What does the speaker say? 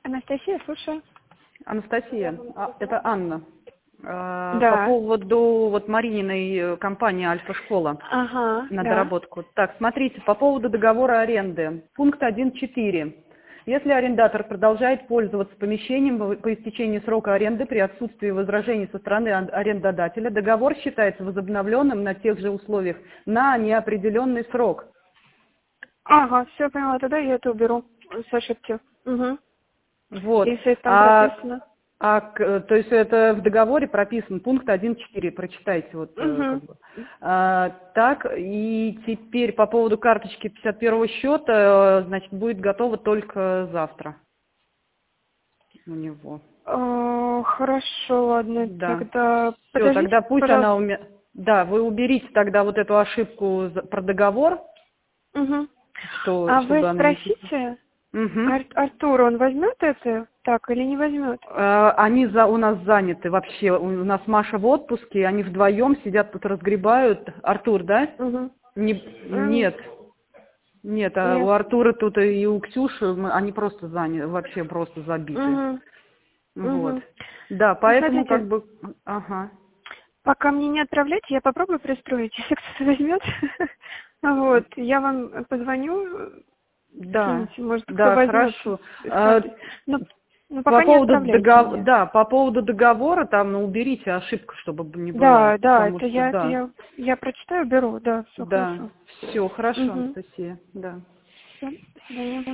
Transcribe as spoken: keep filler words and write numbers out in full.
Анастасия, слушаю. Анастасия, а, это Анна. А, Да. По поводу вот Марининой компании «Альфа-школа» Ага, на да. доработку. Так, смотрите, по поводу договора аренды. Пункт один точка четыре. Если арендатор продолжает пользоваться помещением по истечении срока аренды при отсутствии возражений со стороны арендодателя, договор считается возобновленным на тех же условиях на неопределенный срок. Ага, все поняла, тогда я это уберу с ошибки. Угу. Вот. Если там А, прописано. а, к- то есть это в договоре прописан пункт один точка четыре, прочитайте вот э, как Угу. бы. А, так, и теперь по поводу карточки пятьдесят первого счета, э, значит, будет готово только завтра у него. О, хорошо, ладно, Да. тогда Все, подождите, тогда пусть пожалуйста. она уме... Да, вы уберите тогда вот эту ошибку за- про договор, Угу. что, А вы чтобы она не писала. спросите, Мгм. Ар- Артур, он возьмет это так или не возьмет? Э, Они за, у нас заняты вообще. У нас Маша в отпуске, они вдвоем сидят тут разгребают. Артур, да? Угу. Не, нет, нет, а у Нет. Артура тут и у Ксюши мы- они просто заняты, вообще просто забиты. Угу. Вот. Угу. Да, Ну, поэтому смотрите, как бы, ага. пока мне не отправляйте, я попробую пристроить. Если кто-то возьмет, вот, я вам позвоню, Да, скиньте, может, кто да, возьмет. хорошо. А, Но, но По пока не поводу отправляйте договора, мне. да, по поводу договора, там, ну, уберите ошибку, чтобы не была, Да, да, потому это что, я, это да, я, я прочитаю, беру, да, все да, хорошо. все, хорошо, Угу. Анастасия, да. Все, до свидания.